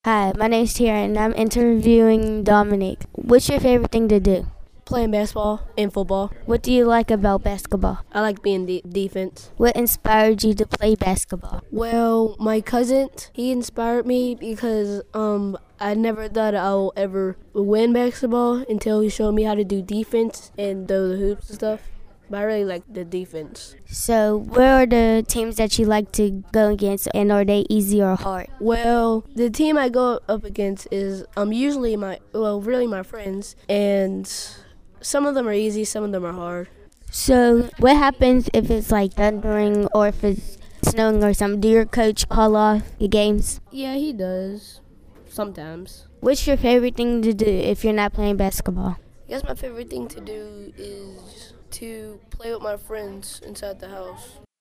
Hi, my name's Tiara and I'm interviewing Dominic. What's your favorite thing to do? Playing basketball and football. What do you like about basketball? I like being defense. What inspired you to play basketball? Well, my cousin, he inspired me because I never thought I'll ever win basketball until he showed me how to do defense and those hoops and stuff. But I really like the defense. So, where are the teams that you like to go against, and are they easy or hard? Well, the team I go up against is usually really my friends, and some of them are easy, some of them are hard. So, what happens if it's like thundering or if it's snowing or something? Do your coach call off your games? Yeah, he does. Sometimes. What's your favorite thing to do if you're not playing basketball? I guess my favorite thing to do is to play with my friends inside the house.